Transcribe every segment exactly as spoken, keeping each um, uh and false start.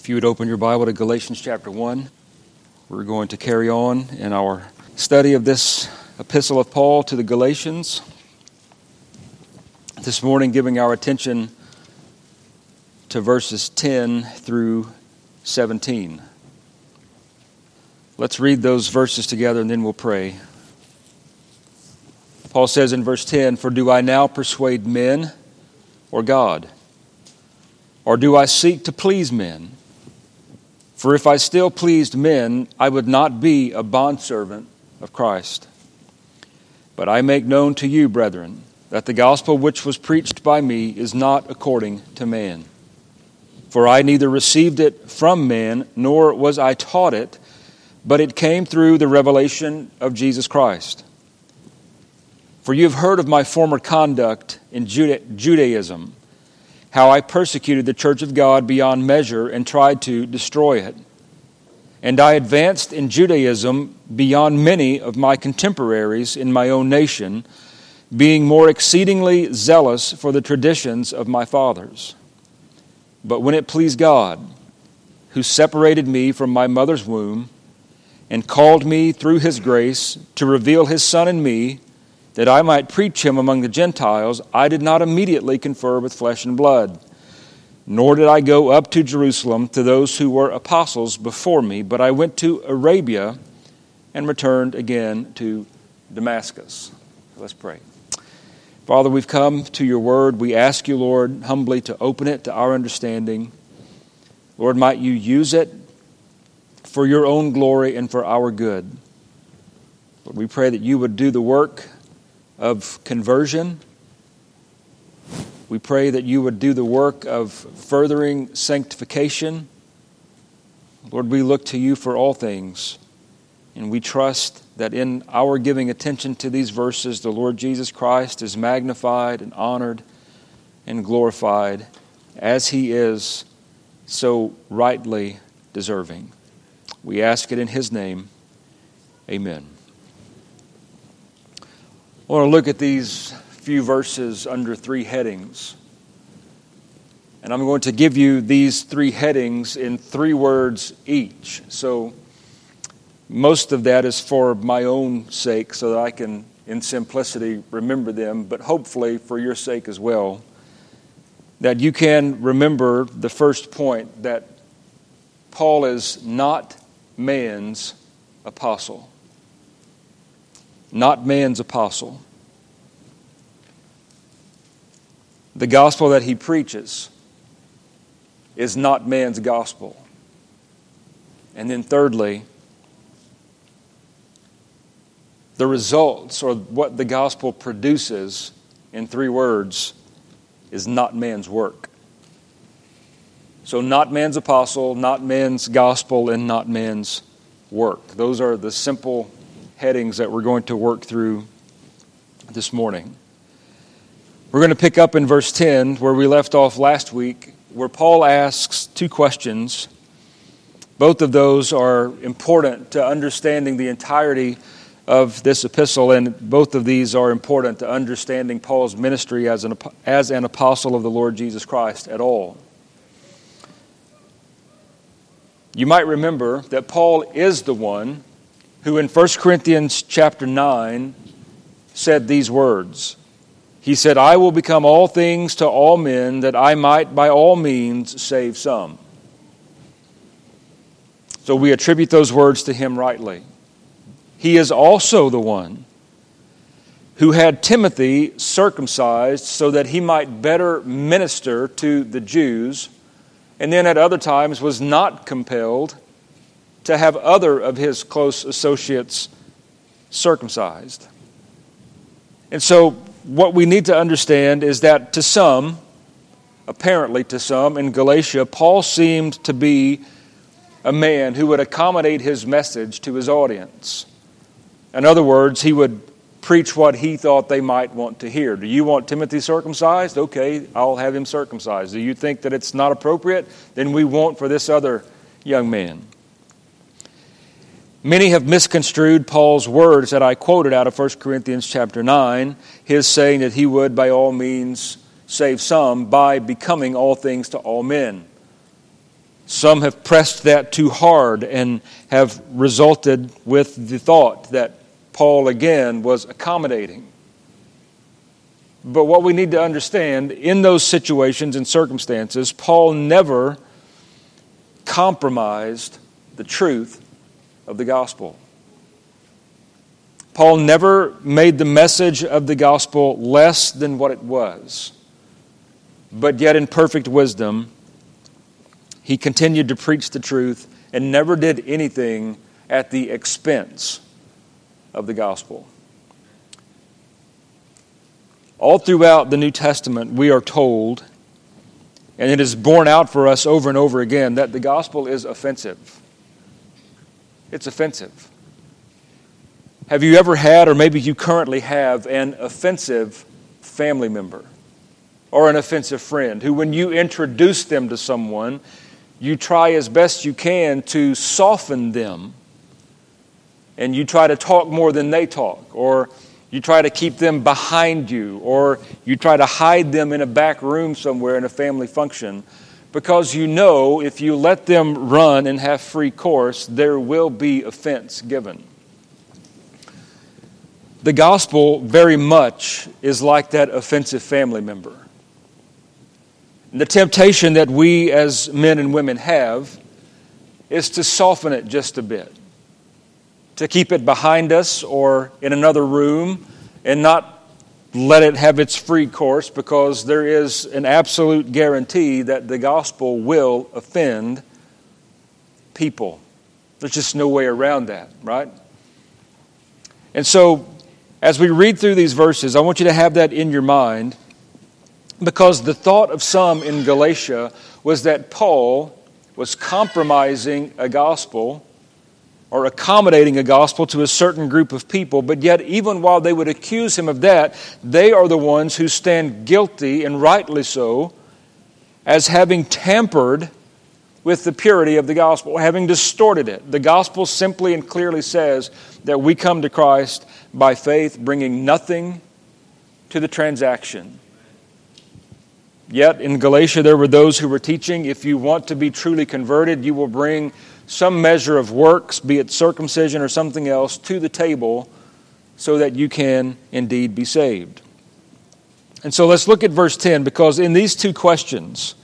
If you would open your Bible to Galatians chapter one, we're going to carry on in our study of this epistle of Paul to the Galatians. This morning, giving our attention to verses ten through seventeen. Let's read those verses together and then we'll pray. Paul says in verse ten, "For do I now persuade men or God? Or do I seek to please men? For if I still pleased men, I would not be a bondservant of Christ. But I make known to you, brethren, that the gospel which was preached by me is not according to man. For I neither received it from man, nor was I taught it, but it came through the revelation of Jesus Christ. For you have heard of my former conduct in Juda- Judaism, how I persecuted the church of God beyond measure and tried to destroy it. And I advanced in Judaism beyond many of my contemporaries in my own nation, being more exceedingly zealous for the traditions of my fathers. But when it pleased God, who separated me from my mother's womb and called me through His grace to reveal His Son in me, that I might preach Him among the Gentiles, I did not immediately confer with flesh and blood, nor did I go up to Jerusalem to those who were apostles before me, but I went to Arabia and returned again to Damascus." Let's pray. Father, we've come to your word. We ask you, Lord, humbly to open it to our understanding. Lord, might you use it for your own glory and for our good. Lord, we pray that you would do the work of conversion. We pray that you would do the work of furthering sanctification. Lord, we look to you for all things, and we trust that in our giving attention to these verses, the Lord Jesus Christ is magnified and honored and glorified as He is so rightly deserving. We ask it in His name. Amen. I want to look at these few verses under three headings. And I'm going to give you these three headings in three words each. So most of that is for my own sake so that I can, in simplicity, remember them, but hopefully for your sake as well, that you can remember the first point, that Paul is not man's apostle. Not man's apostle. The gospel that he preaches is not man's gospel. And then thirdly, the results, or what the gospel produces, in three words, is not man's work. So not man's apostle, not man's gospel, and not man's work. Those are the simple headings that we're going to work through this morning. We're going to pick up in verse ten, where we left off last week, where Paul asks two questions. Both of those are important to understanding the entirety of this epistle, and both of these are important to understanding Paul's ministry as an, as an apostle of the Lord Jesus Christ at all. You might remember that Paul is the one who in First Corinthians chapter nine said these words. He said, "I will become all things to all men, that I might by all means save some." So we attribute those words to him rightly. He is also the one who had Timothy circumcised so that he might better minister to the Jews, and then at other times was not compelled to have other of his close associates circumcised. And so what we need to understand is that to some, apparently to some in Galatia, Paul seemed to be a man who would accommodate his message to his audience. In other words, he would preach what he thought they might want to hear. Do you want Timothy circumcised? Okay, I'll have him circumcised. Do you think that it's not appropriate? Then we won't for this other young man. Many have misconstrued Paul's words that I quoted out of First Corinthians chapter nine, his saying that he would by all means save some by becoming all things to all men. Some have pressed that too hard and have resulted with the thought that Paul again was accommodating. But what we need to understand, in those situations and circumstances, Paul never compromised the truth of the gospel. Paul never made the message of the gospel less than what it was. But yet in perfect wisdom, he continued to preach the truth and never did anything at the expense of the gospel. All throughout the New Testament, we are told, and it is borne out for us over and over again, that the gospel is offensive. It's offensive. Have you ever had, or maybe you currently have, an offensive family member or an offensive friend who, when you introduce them to someone, you try as best you can to soften them, and you try to talk more than they talk, or you try to keep them behind you, or you try to hide them in a back room somewhere in a family function, because you know if you let them run and have free course, there will be offense given. The gospel very much is like that offensive family member. The temptation that we as men and women have is to soften it just a bit, to keep it behind us or in another room and not let it have its free course, because there is an absolute guarantee that the gospel will offend people. There's just no way around that, right? And so, as we read through these verses, I want you to have that in your mind, because the thought of some in Galatia was that Paul was compromising a gospel or accommodating a gospel to a certain group of people, but yet even while they would accuse him of that, they are the ones who stand guilty, and rightly so, as having tampered with the purity of the gospel, having distorted it. The gospel simply and clearly says that we come to Christ by faith, bringing nothing to the transaction. Yet in Galatia there were those who were teaching, if you want to be truly converted, you will bring some measure of works, be it circumcision or something else, to the table so that you can indeed be saved. And so let's look at verse ten, because in these two questions,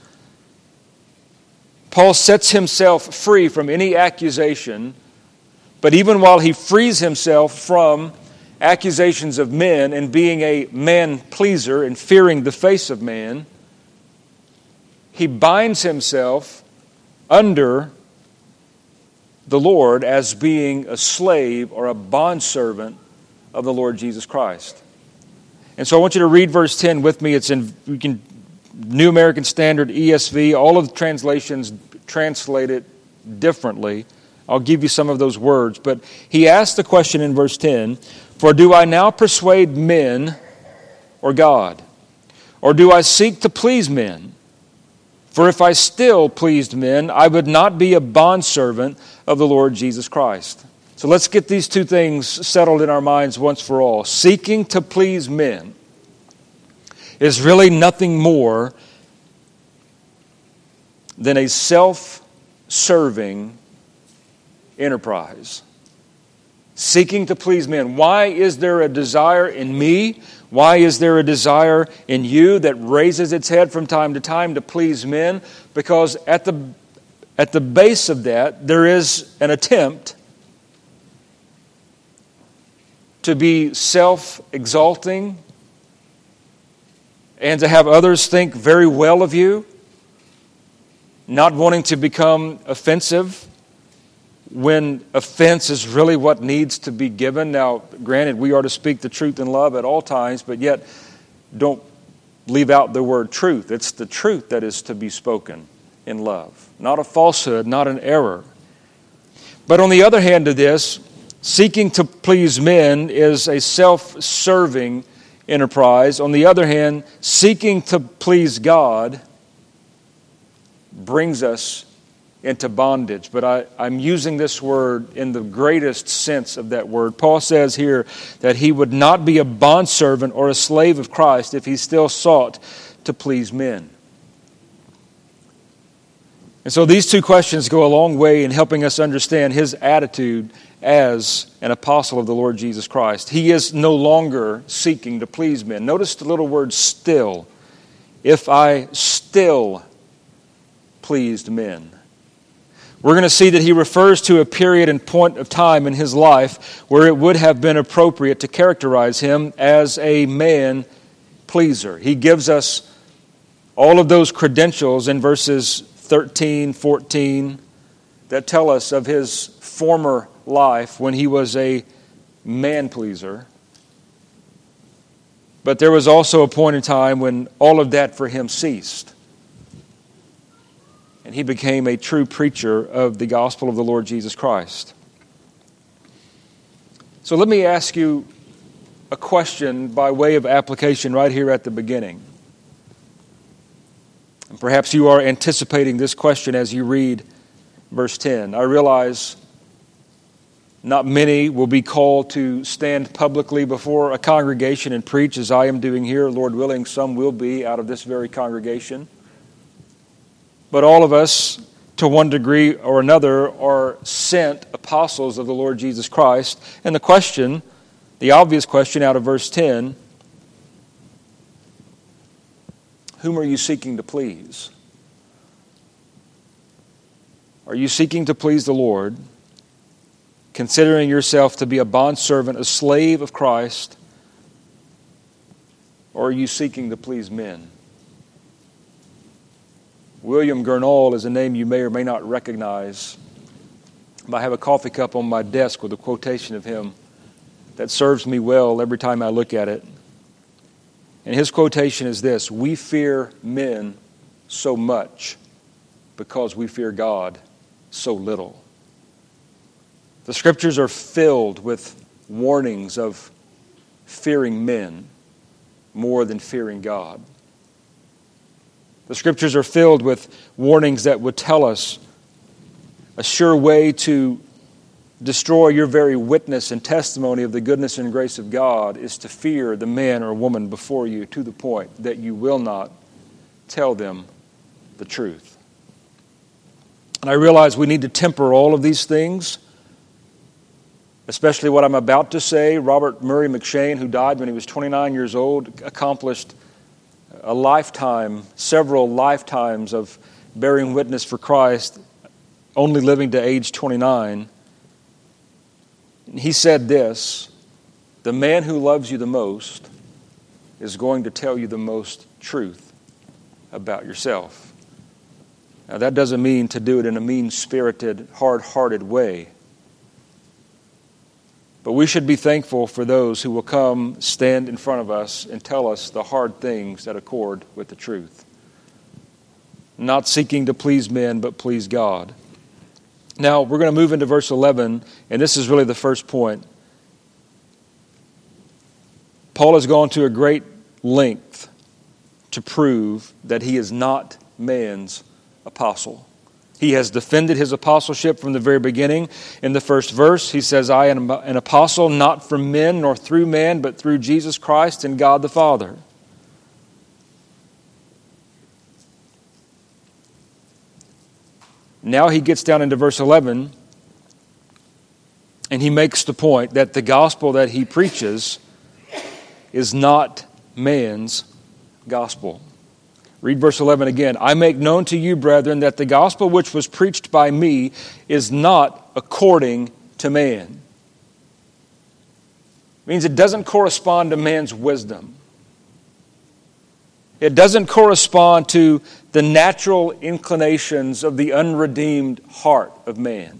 Paul sets himself free from any accusation, but even while he frees himself from accusations of men and being a man-pleaser and fearing the face of man, he binds himself under the Lord as being a slave or a bondservant of the Lord Jesus Christ. And so I want you to read verse ten with me. It's in you can, New American Standard, E S V. All of the translations translate it differently. I'll give you some of those words. But he asked the question in verse ten, "For do I now persuade men or God? Or do I seek to please men? For if I still pleased men, I would not be a bondservant of the Lord Jesus Christ." So let's get these two things settled in our minds once for all. Seeking to please men is really nothing more than a self-serving enterprise. Seeking to please men. Why is there a desire in me? Why is there a desire in you that raises its head from time to time to please men? Because at the, at the base of that, there is an attempt to be self-exalting and to have others think very well of you, not wanting to become offensive when offense is really what needs to be given. Now, granted, we are to speak the truth in love at all times, but yet don't leave out the word truth. It's the truth that is to be spoken in love, not a falsehood, not an error. But on the other hand of this, seeking to please men is a self-serving enterprise. On the other hand, seeking to please God brings us into bondage. But I, I'm using this word in the greatest sense of that word. Paul says here that he would not be a bondservant or a slave of Christ if he still sought to please men. And so these two questions go a long way in helping us understand his attitude as an apostle of the Lord Jesus Christ. He is no longer seeking to please men. Notice the little word still. If I still pleased men. We're going to see that he refers to a period and point of time in his life where it would have been appropriate to characterize him as a man pleaser. He gives us all of those credentials in verses thirteen, fourteen that tell us of his former life when he was a man pleaser. But there was also a point in time when all of that for him ceased. And he became a true preacher of the gospel of the Lord Jesus Christ. So let me ask you a question by way of application right here at the beginning. And perhaps you are anticipating this question as you read verse ten. I realize not many will be called to stand publicly before a congregation and preach as I am doing here. Lord willing, some will be out of this very congregation. But all of us, to one degree or another, are sent apostles of the Lord Jesus Christ. And the question, the obvious question out of verse ten, whom are you seeking to please? Are you seeking to please the Lord, considering yourself to be a bondservant, a slave of Christ, or are you seeking to please men? William Gurnall is a name you may or may not recognize. I have a coffee cup on my desk with a quotation of him that serves me well every time I look at it. And his quotation is this: we fear men so much because we fear God so little. The Scriptures are filled with warnings of fearing men more than fearing God. The Scriptures are filled with warnings that would tell us a sure way to destroy your very witness and testimony of the goodness and grace of God is to fear the man or woman before you to the point that you will not tell them the truth. And I realize we need to temper all of these things, especially what I'm about to say. Robert Murray McShane, who died when he was twenty-nine years old, accomplished a lifetime, several lifetimes of bearing witness for Christ, only living to age twenty-nine. He said this: the man who loves you the most is going to tell you the most truth about yourself. Now, that doesn't mean to do it in a mean-spirited, hard-hearted way. But we should be thankful for those who will come, stand in front of us, and tell us the hard things that accord with the truth. Not seeking to please men, but please God. Now, we're going to move into verse eleven, and this is really the first point. Paul has gone to a great length to prove that he is not man's apostle. He has defended his apostleship from the very beginning. In the first verse, he says, I am an apostle not from men nor through man, but through Jesus Christ and God the Father. Now he gets down into verse eleven, and he makes the point that the gospel that he preaches is not man's gospel. Read verse eleven again. I make known to you, brethren, that the gospel which was preached by me is not according to man. It means it doesn't correspond to man's wisdom. It doesn't correspond to the natural inclinations of the unredeemed heart of man.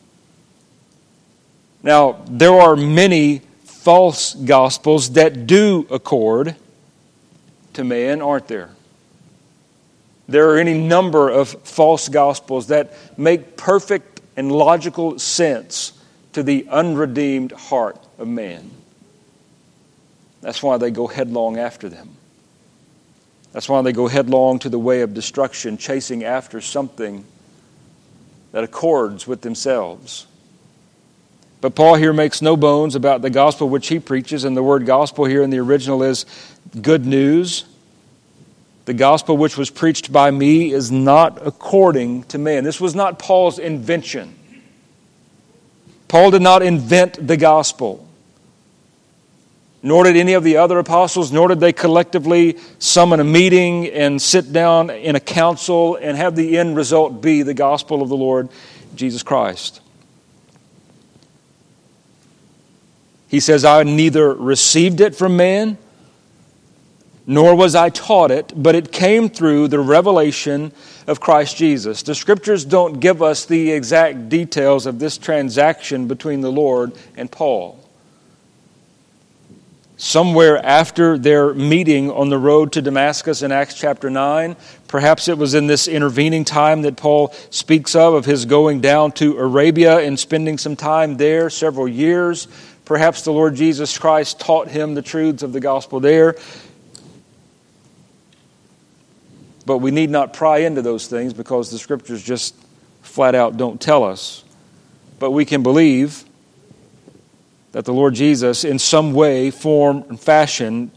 Now, there are many false gospels that do accord to man, aren't there? There are any number of false gospels that make perfect and logical sense to the unredeemed heart of man. That's why they go headlong after them. That's why they go headlong to the way of destruction, chasing after something that accords with themselves. But Paul here makes no bones about the gospel which he preaches, and the word gospel here in the original is good news. The gospel which was preached by me is not according to man. This was not Paul's invention. Paul did not invent the gospel. Nor did any of the other apostles, nor did they collectively summon a meeting and sit down in a council and have the end result be the gospel of the Lord Jesus Christ. He says, I neither received it from man, nor was I taught it, but it came through the revelation of Christ Jesus. The Scriptures don't give us the exact details of this transaction between the Lord and Paul. Somewhere after their meeting on the road to Damascus in Acts chapter nine, perhaps it was in this intervening time that Paul speaks of, of his going down to Arabia and spending some time there, several years. Perhaps the Lord Jesus Christ taught him the truths of the gospel there. But we need not pry into those things because the Scriptures just flat out don't tell us. But we can believe that the Lord Jesus, in some way, form, and fashion,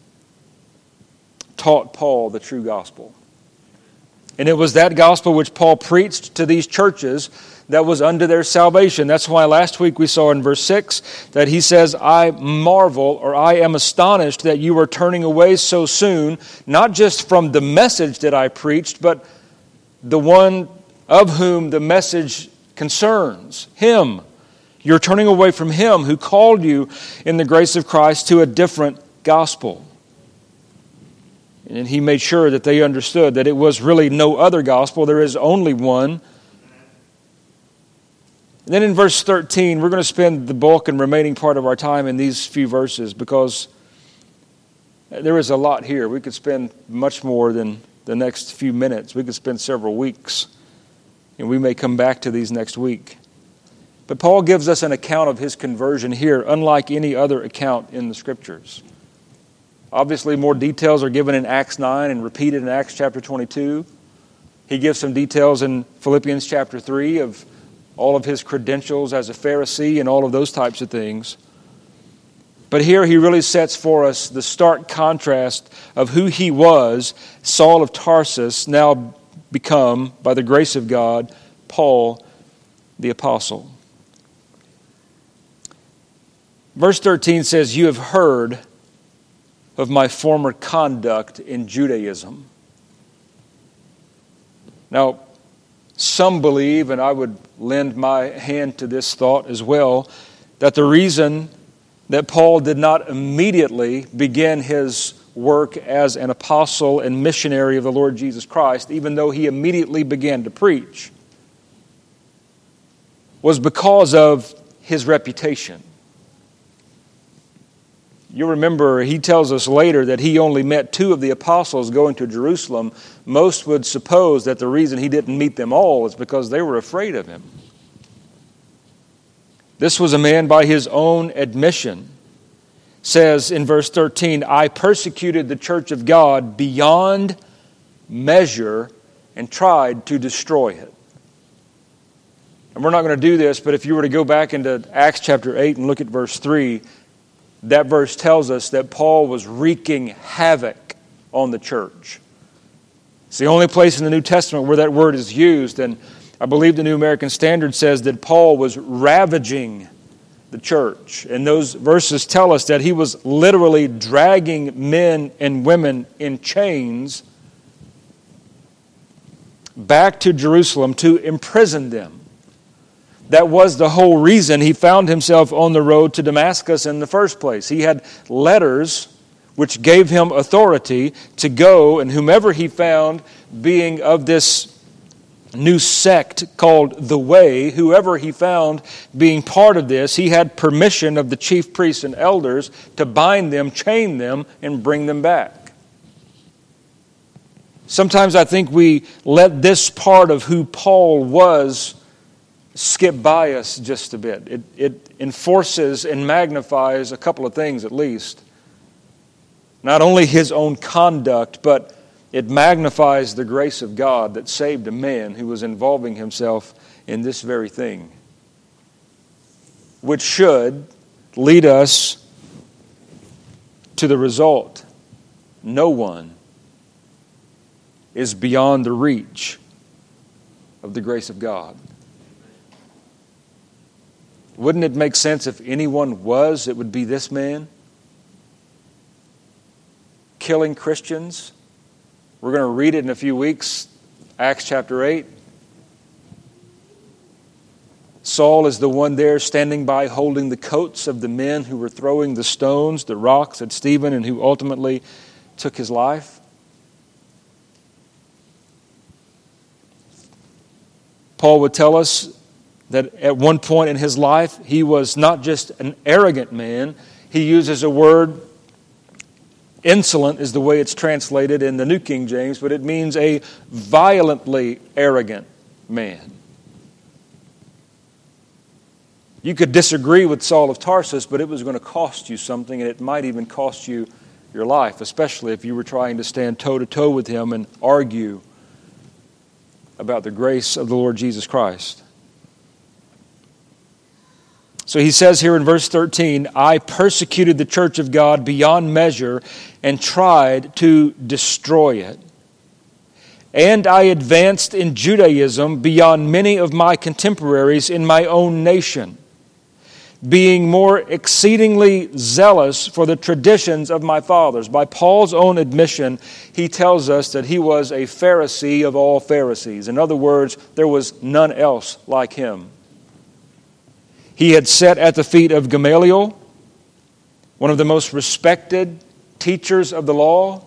taught Paul the true gospel. And it was that gospel which Paul preached to these churches that was unto their salvation. That's why last week we saw in verse six that he says, I marvel, or I am astonished that you are turning away so soon, not just from the message that I preached, but the one of whom the message concerns, him. You're turning away from him who called you in the grace of Christ to a different gospel. And he made sure that they understood that it was really no other gospel. There is only one. And then in verse thirteen, we're going to spend the bulk and remaining part of our time in these few verses because there is a lot here. We could spend much more than the next few minutes. We could spend several weeks, and we may come back to these next week. But Paul gives us an account of his conversion here, unlike any other account in the Scriptures. Obviously, more details are given in Acts nine and repeated in Acts chapter twenty-two. He gives some details in Philippians chapter three of all of his credentials as a Pharisee and all of those types of things. But here he really sets for us the stark contrast of who he was, Saul of Tarsus, now become, by the grace of God, Paul the Apostle. Verse thirteen says, you have heard of my former conduct in Judaism. Now, some believe, and I would lend my hand to this thought as well, that the reason that Paul did not immediately begin his work as an apostle and missionary of the Lord Jesus Christ, even though he immediately began to preach, was because of his reputation. You remember, he tells us later that he only met two of the apostles going to Jerusalem. Most would suppose that the reason he didn't meet them all is because they were afraid of him. This was a man by his own admission. Says in verse thirteen, I persecuted the church of God beyond measure and tried to destroy it. And we're not going to do this, but if you were to go back into Acts chapter eight and look at verse three, that verse tells us that Paul was wreaking havoc on the church. It's the only place in the New Testament where that word is used, and I believe the New American Standard says that Paul was ravaging the church. And those verses tell us that he was literally dragging men and women in chains back to Jerusalem to imprison them. That was the whole reason he found himself on the road to Damascus in the first place. He had letters which gave him authority to go, and whomever he found being of this new sect called the Way, whoever he found being part of this, he had permission of the chief priests and elders to bind them, chain them, and bring them back. Sometimes I think we let this part of who Paul was skip by us just a bit. It, it enforces and magnifies a couple of things at least. Not only his own conduct, but it magnifies the grace of God that saved a man who was involving himself in this very thing. Which should lead us to the result. No one is beyond the reach of the grace of God. Wouldn't it make sense if anyone was, it would be this man? Killing Christians. We're going to read it in a few weeks, Acts chapter eight. Saul is the one there standing by holding the coats of the men who were throwing the stones, the rocks at Stephen, and who ultimately took his life. Paul would tell us that at one point in his life, he was not just an arrogant man. He uses a word, insolent is the way it's translated in the New King James, but it means a violently arrogant man. You could disagree with Saul of Tarsus, but it was going to cost you something, and it might even cost you your life, especially if you were trying to stand toe-to-toe with him and argue about the grace of the Lord Jesus Christ. So he says here in verse thirteen, I persecuted the church of God beyond measure and tried to destroy it. And I advanced in Judaism beyond many of my contemporaries in my own nation, being more exceedingly zealous for the traditions of my fathers. By Paul's own admission, he tells us that he was a Pharisee of all Pharisees. In other words, there was none else like him. He had sat at the feet of Gamaliel, one of the most respected teachers of the law.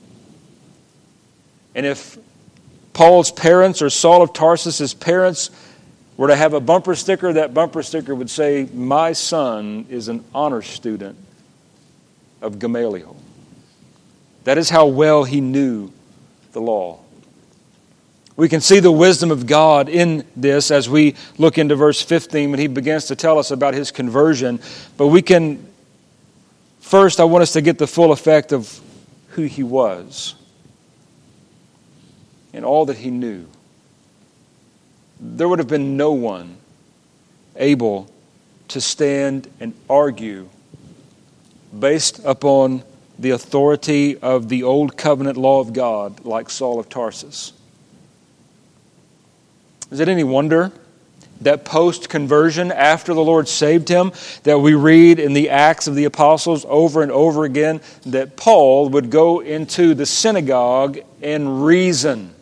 And if Paul's parents or Saul of Tarsus' parents were to have a bumper sticker, that bumper sticker would say, my son is an honor student of Gamaliel. That is how well he knew the law. We can see the wisdom of God in this as we look into verse fifteen when he begins to tell us about his conversion. But we can, first I want us to get the full effect of who he was and all that he knew. There would have been no one able to stand and argue based upon the authority of the old covenant law of God like Saul of Tarsus. Is it any wonder that post-conversion, after the Lord saved him, that we read in the Acts of the Apostles over and over again that Paul would go into the synagogue and reason?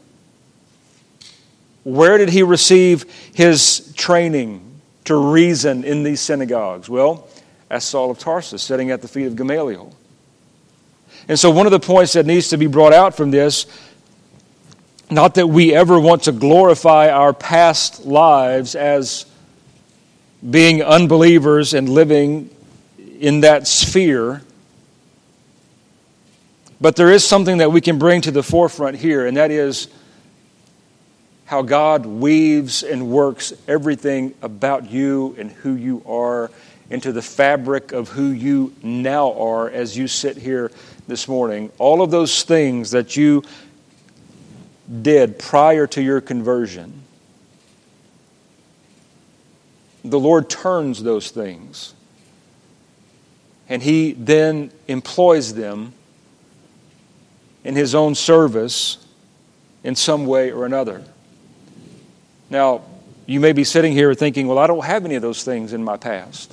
Where did he receive his training to reason in these synagogues? Well, as Saul of Tarsus, sitting at the feet of Gamaliel. And so one of the points that needs to be brought out from this, not that we ever want to glorify our past lives as being unbelievers and living in that sphere, but there is something that we can bring to the forefront here, and that is how God weaves and works everything about you and who you are into the fabric of who you now are as you sit here this morning. All of those things that you did prior to your conversion, the Lord turns those things, and He then employs them in His own service in some way or another. Now, you may be sitting here thinking, well, I don't have any of those things in my past.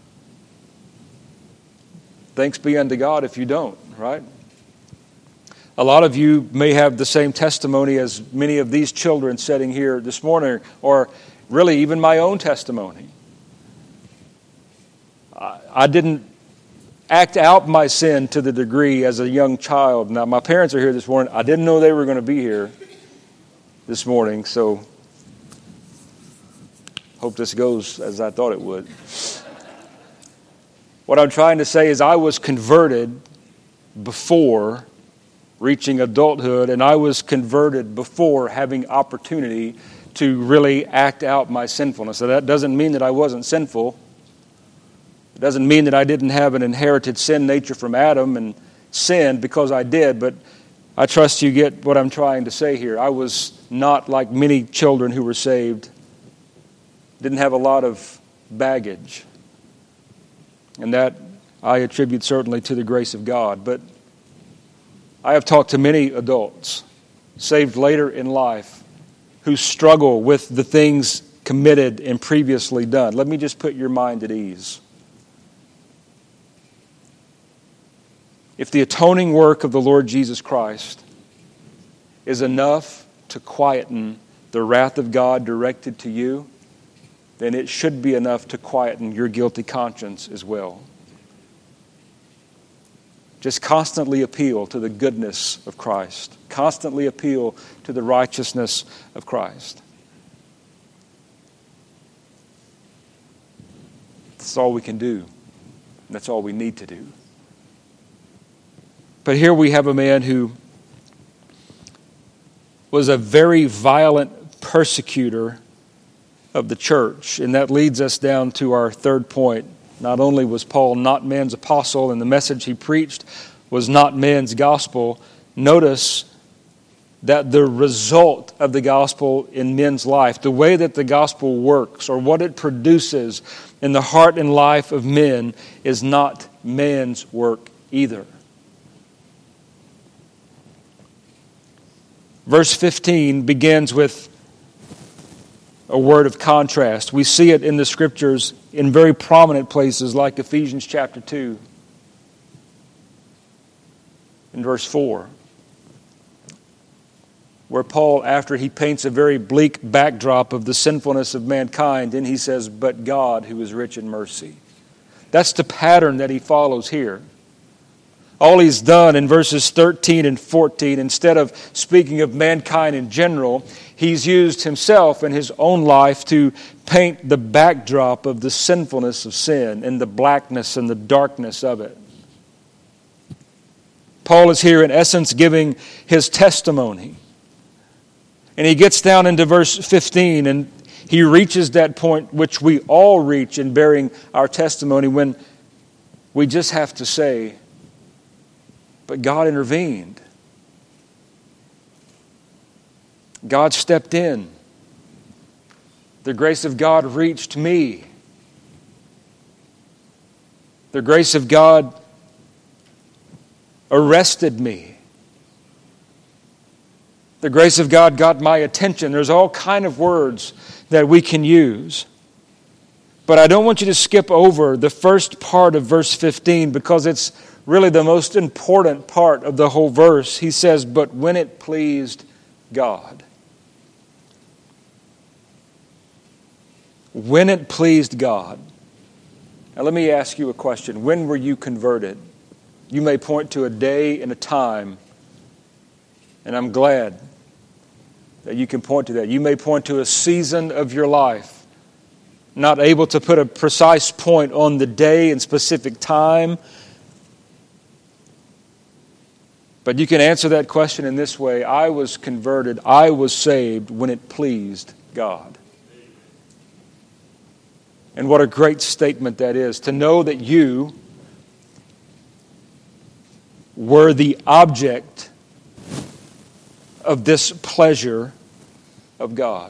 Thanks be unto God if you don't, right? A lot of you may have the same testimony as many of these children sitting here this morning, or really even my own testimony. I didn't act out my sin to the degree as a young child. Now, my parents are here this morning. I didn't know they were going to be here this morning, so hope this goes as I thought it would. What I'm trying to say is I was converted before reaching adulthood, and I was converted before having opportunity to really act out my sinfulness. So that doesn't mean that I wasn't sinful. It doesn't mean that I didn't have an inherited sin nature from Adam and sinned, because I did, but I trust you get what I'm trying to say here. I was not like many children who were saved. Didn't have a lot of baggage. And that I attribute certainly to the grace of God. But I have talked to many adults saved later in life, who struggle with the things committed and previously done. Let me just put your mind at ease. If the atoning work of the Lord Jesus Christ is enough to quieten the wrath of God directed to you, then it should be enough to quieten your guilty conscience as well. Just constantly appeal to the goodness of Christ. Constantly appeal to the righteousness of Christ. That's all we can do. That's all we need to do. But here we have a man who was a very violent persecutor of the church. And that leads us down to our third point. Not only was Paul not man's apostle, and the message he preached was not man's gospel, notice that the result of the gospel in men's life, the way that the gospel works or what it produces in the heart and life of men, is not man's work either. Verse fifteen begins with a word of contrast. We see it in the Scriptures in very prominent places like Ephesians chapter two. In verse four, where Paul, after he paints a very bleak backdrop of the sinfulness of mankind, then he says, "But God, who is rich in mercy." That's the pattern that he follows here. All he's done in verses thirteen and fourteen, instead of speaking of mankind in general, he's used himself and his own life to paint the backdrop of the sinfulness of sin and the blackness and the darkness of it. Paul is here in essence giving his testimony. And he gets down into verse fifteen and he reaches that point which we all reach in bearing our testimony, when we just have to say, but God intervened. God stepped in. The grace of God reached me. The grace of God arrested me. The grace of God got my attention. There's all kind of words that we can use. But I don't want you to skip over the first part of verse fifteen, because it's really the most important part of the whole verse. He says, "But when it pleased God." When it pleased God. Now let me ask you a question. When were you converted? You may point to a day and a time, and I'm glad that you can point to that. You may point to a season of your life, not able to put a precise point on the day and specific time. But you can answer that question in this way: I was converted, I was saved when it pleased God. And what a great statement that is, to know that you were the object of this pleasure of God.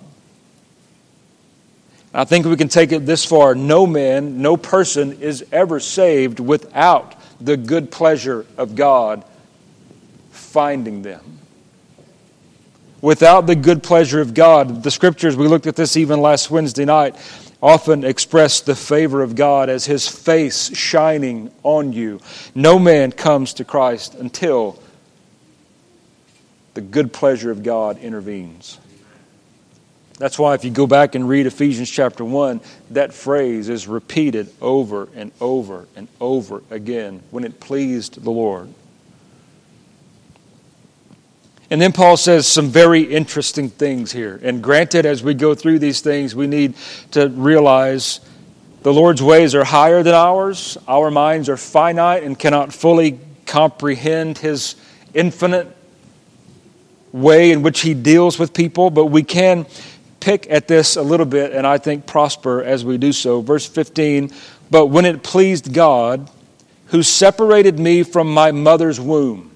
I think we can take it this far. No man, no person is ever saved without the good pleasure of God finding them. Without the good pleasure of God, the Scriptures, we looked at this even last Wednesday night, often express the favor of God as His face shining on you. No man comes to Christ until the good pleasure of God intervenes. That's why if you go back and read Ephesians chapter one, that phrase is repeated over and over and over again, when it pleased the Lord. And then Paul says some very interesting things here. And granted, as we go through these things, we need to realize the Lord's ways are higher than ours. Our minds are finite and cannot fully comprehend His infinite way in which He deals with people. But we can pick at this a little bit, and I think prosper as we do so. Verse fifteen, "But when it pleased God, who separated me from my mother's womb."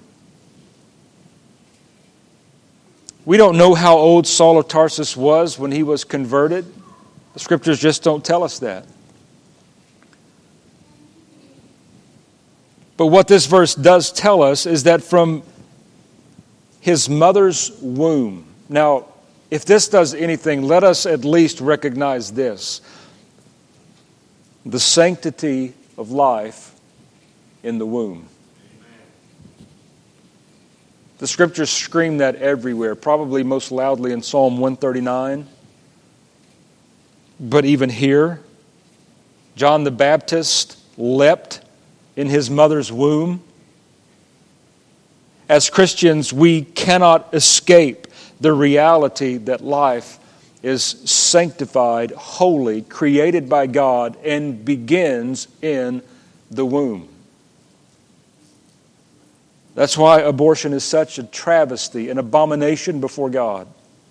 We don't know how old Saul of Tarsus was when he was converted. The Scriptures just don't tell us that. But what this verse does tell us is that from his mother's womb. Now, if this does anything, let us at least recognize this: the sanctity of life in the womb. The Scriptures scream that everywhere, probably most loudly in Psalm one thirty-nine. But even here, John the Baptist leapt in his mother's womb. As Christians, we cannot escape the reality that life is sanctified, holy, created by God, and begins in the womb. That's why abortion is such a travesty, an abomination before God.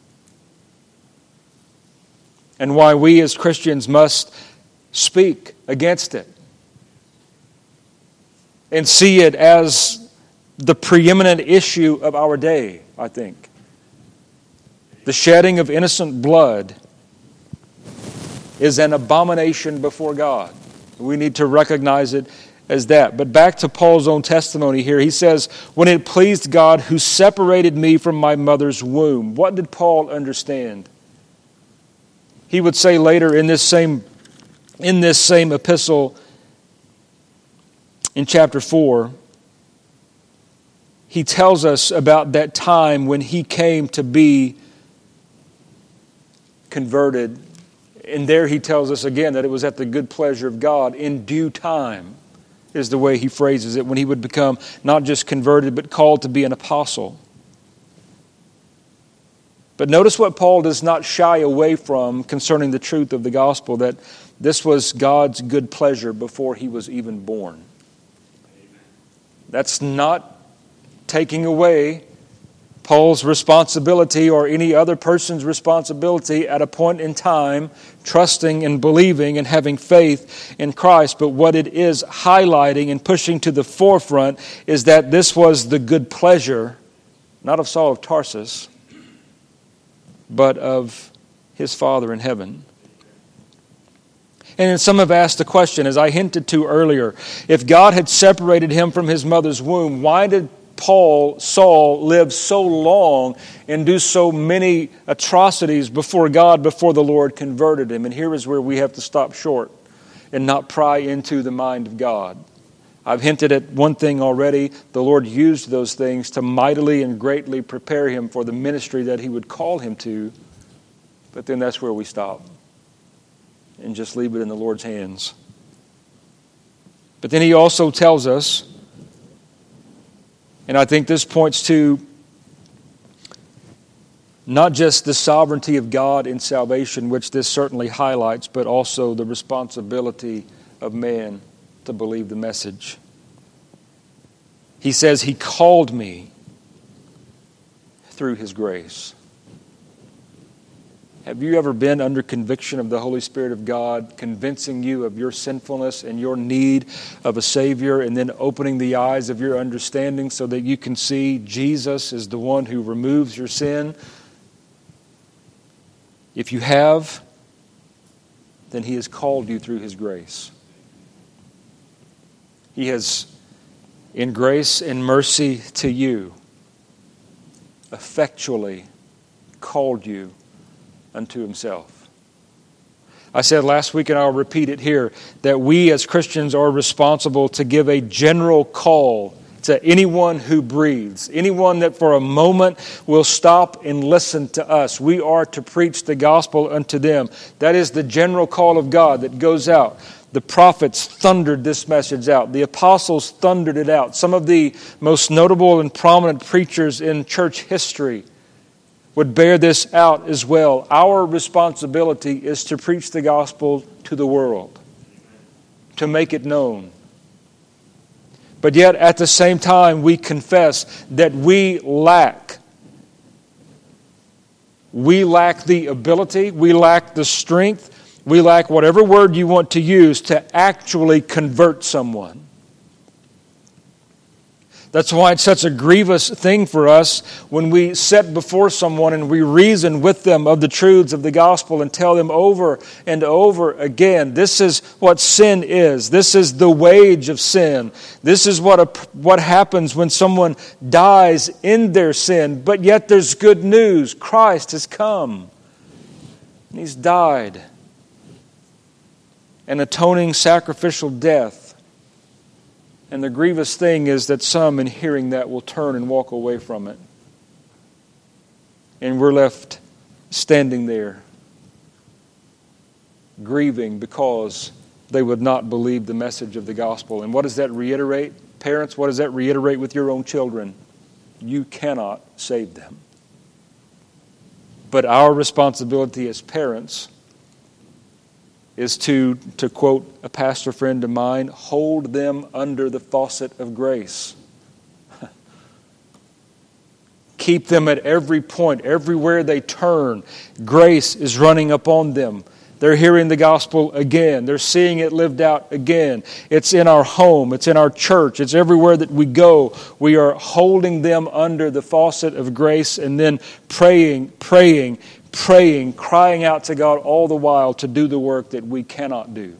And why we as Christians must speak against it and see it as the preeminent issue of our day, I think. The shedding of innocent blood is an abomination before God. We need to recognize it as that. But back to Paul's own testimony here. He says, when it pleased God who separated me from my mother's womb. What did Paul understand? He would say later in this same, in this same epistle, in chapter four, he tells us about that time when he came to be converted. And there he tells us again that it was at the good pleasure of God in due time, is the way he phrases it, when he would become not just converted but called to be an apostle. But notice what Paul does not shy away from concerning the truth of the gospel, that this was God's good pleasure before he was even born. That's not taking away Paul's responsibility or any other person's responsibility at a point in time, trusting and believing and having faith in Christ. But what it is highlighting and pushing to the forefront is that this was the good pleasure, not of Saul of Tarsus, but of his Father in heaven. And then some have asked the question, as I hinted to earlier, if God had separated him from his mother's womb, why did Paul, Saul, live so long and do so many atrocities before God, before the Lord converted him? And here is where we have to stop short and not pry into the mind of God. I've hinted at one thing already. The Lord used those things to mightily and greatly prepare him for the ministry that he would call him to. But then that's where we stop and just leave it in the Lord's hands. But then he also tells us, and I think this points to not just the sovereignty of God in salvation, which this certainly highlights, but also the responsibility of man to believe the message. He says, he called me through his grace. Have you ever been under conviction of the Holy Spirit of God, convincing you of your sinfulness and your need of a Savior, and then opening the eyes of your understanding so that you can see Jesus is the one who removes your sin? If you have, then he has called you through his grace. He has, in grace and mercy to you, effectually called you unto himself. I said last week, and I'll repeat it here, that we as Christians are responsible to give a general call to anyone who breathes, anyone that for a moment will stop and listen to us. We are to preach the gospel unto them. That is the general call of God that goes out. The prophets thundered this message out. The apostles thundered it out. Some of the most notable and prominent preachers in church history would bear this out as well. Our responsibility is to preach the gospel to the world, to make it known. But yet at the same time we confess that we lack. We lack the ability, we lack the strength, we lack whatever word you want to use to actually convert someone. That's why it's such a grievous thing for us when we sit before someone and we reason with them of the truths of the gospel and tell them over and over again, this is what sin is. This is the wage of sin. This is what, a, what happens when someone dies in their sin. But yet there's good news. Christ has come. And He's died. An atoning sacrificial death. And the grievous thing is that some, in hearing that, will turn and walk away from it. And we're left standing there, grieving because they would not believe the message of the gospel. And what does that reiterate? Parents, what does that reiterate with your own children? You cannot save them. But our responsibility as parents is to, to quote a pastor friend of mine, hold them under the faucet of grace. Keep them at every point, everywhere they turn. Grace is running upon them. They're hearing the gospel again. They're seeing it lived out again. It's in our home. It's in our church. It's everywhere that we go. We are holding them under the faucet of grace and then praying, praying, praying, crying out to God all the while to do the work that we cannot do.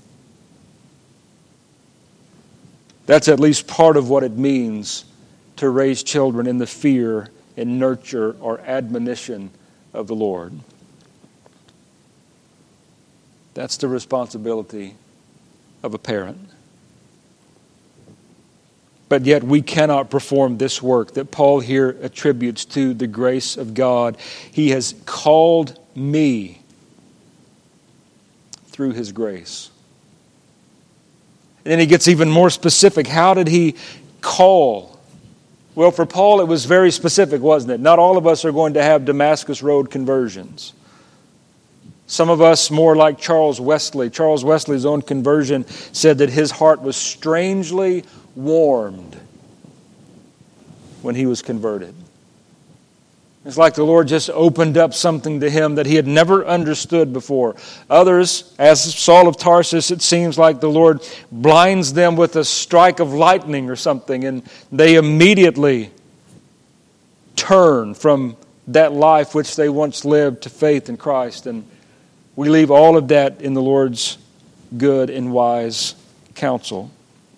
That's at least part of what it means to raise children in the fear and nurture or admonition of the Lord. That's the responsibility of a parent. But yet we cannot perform this work that Paul here attributes to the grace of God. He has called me through His grace. And then he gets even more specific. How did He call? Well, for Paul it was very specific, wasn't it? Not all of us are going to have Damascus Road conversions. Some of us more like Charles Wesley. Charles Wesley's own conversion said that his heart was strangely warmed when he was converted. It's like the Lord just opened up something to him that he had never understood before. Others, as Saul of Tarsus, it seems like the Lord blinds them with a strike of lightning or something, and they immediately turn from that life which they once lived to faith in Christ. And we leave all of that in the Lord's good and wise counsel.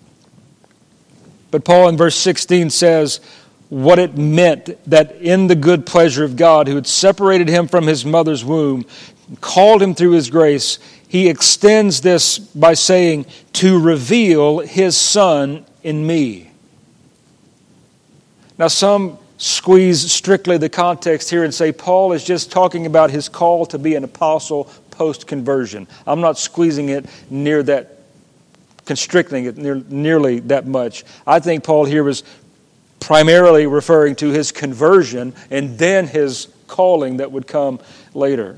But Paul in verse sixteen says what it meant that in the good pleasure of God, who had separated him from his mother's womb, called him through His grace, He extends this by saying, to reveal His Son in me. Now some squeeze strictly the context here and say Paul is just talking about his call to be an apostle post-conversion. I'm not squeezing it near that, constricting it near, nearly that much. I think Paul here was primarily referring to his conversion and then his calling that would come later.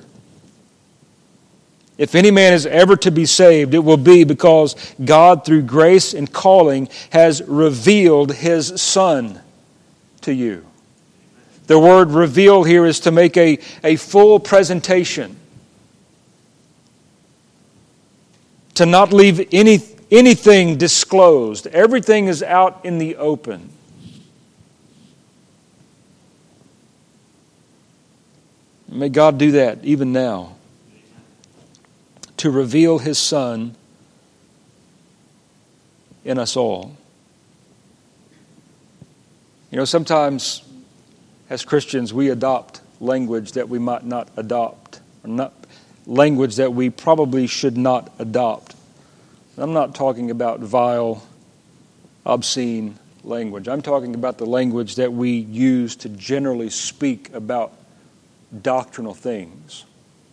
If any man is ever to be saved, it will be because God, through grace and calling, has revealed His Son to you. The word reveal here is to make a, a full presentation. To not leave any, anything disclosed. Everything is out in the open. May God do that even now. To reveal His Son in us all. You know, sometimes as Christians we adopt language that we might not adopt, or not language that we probably should not adopt. I'm not talking about vile, obscene language. I'm talking about the language that we use to generally speak about doctrinal things.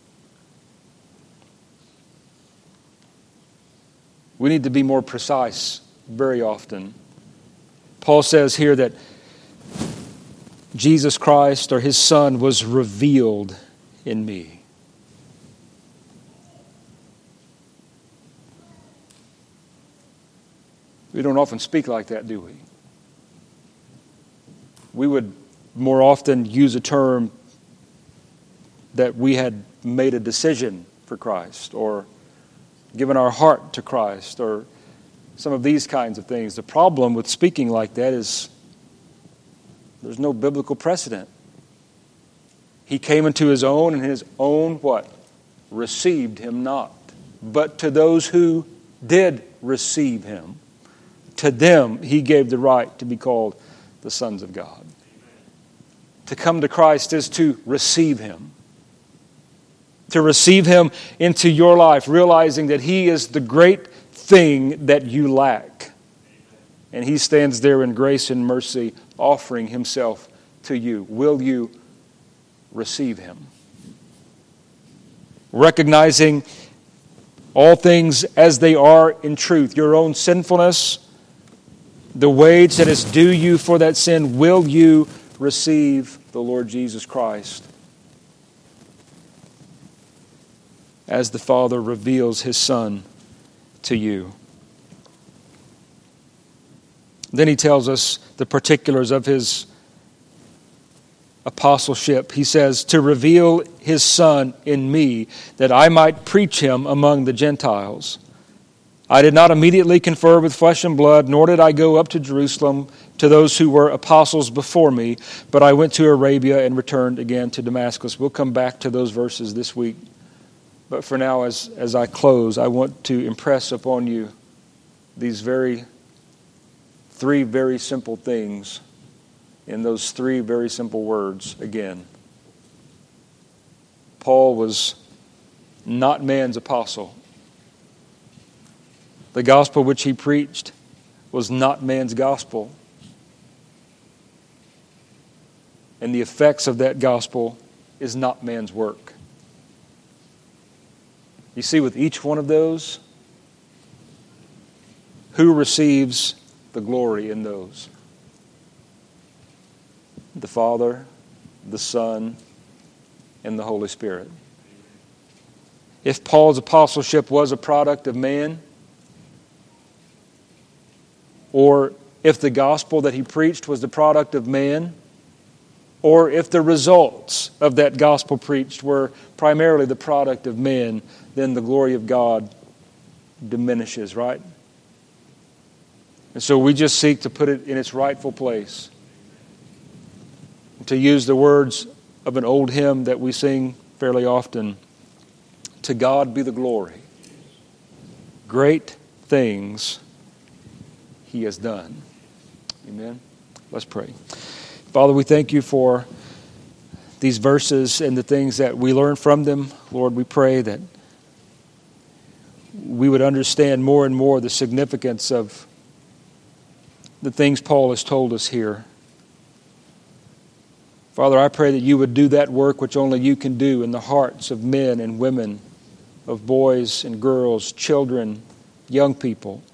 We need to be more precise very often. Paul says here that Jesus Christ, or His Son, was revealed in me. We don't often speak like that, do we? We would more often use a term that we had made a decision for Christ, or given our heart to Christ, or some of these kinds of things. The problem with speaking like that is There's no biblical precedent. He came into his own, and his own, what? Received him not. But to those who did receive him, to them he gave the right to be called the sons of God. To come to Christ is to receive him. To receive him into your life, realizing that he is the great thing that you lack. And he stands there in grace and mercy, offering himself to you. Will you receive him? Recognizing all things as they are in truth, your own sinfulness, the wage that is due you for that sin, will you receive the Lord Jesus Christ as the Father reveals his Son to you? Then he tells us the particulars of his apostleship. He says, to reveal his Son in me, that I might preach him among the Gentiles. I did not immediately confer with flesh and blood, nor did I go up to Jerusalem to those who were apostles before me, but I went to Arabia and returned again to Damascus. We'll come back to those verses this week. But for now, as, as I close, I want to impress upon you these very three very simple things in those three very simple words again. Paul was not man's apostle. The gospel which he preached was not man's gospel. And the effects of that gospel is not man's work. You see, with each one of those, who receives the glory in those? The Father, the Son, and the Holy Spirit. If Paul's apostleship was a product of man, or if the gospel that he preached was the product of man, or if the results of that gospel preached were primarily the product of men, then the glory of God diminishes, right? And so we just seek to put it in its rightful place. To use the words of an old hymn that we sing fairly often, to God be the glory. Great things he has done. Amen. Let's pray. Father, we thank you for these verses and the things that we learn from them. Lord, we pray that we would understand more and more the significance of the things Paul has told us here. Father, I pray that you would do that work which only you can do in the hearts of men and women, of boys and girls, children, young people.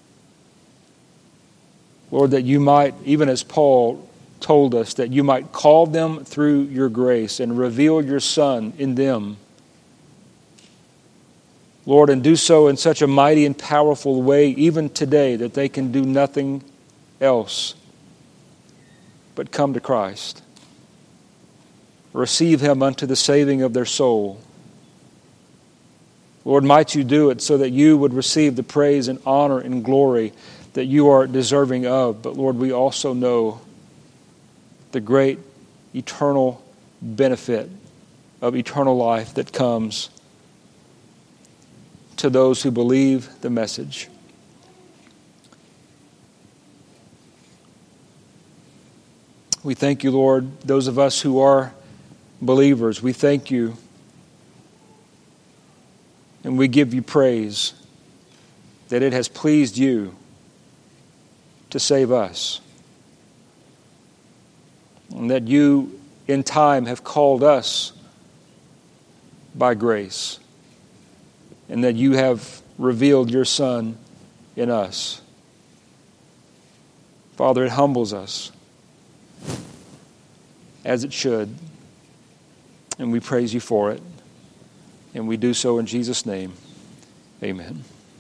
Lord, that you might, even as Paul told us, that you might call them through your grace and reveal your Son in them. Lord, and do so in such a mighty and powerful way, even today, that they can do nothing else but come to Christ. Receive him unto the saving of their soul. Lord, might you do it so that you would receive the praise and honor and glory that you are deserving of. But Lord, we also know the great eternal benefit of eternal life that comes to those who believe the message. We thank you, Lord, those of us who are believers, we thank you and we give you praise that it has pleased you to save us, and that you in time have called us by grace, and that you have revealed your Son in us. Father, it humbles us, as it should, and we praise you for it, and we do so in Jesus' name. Amen.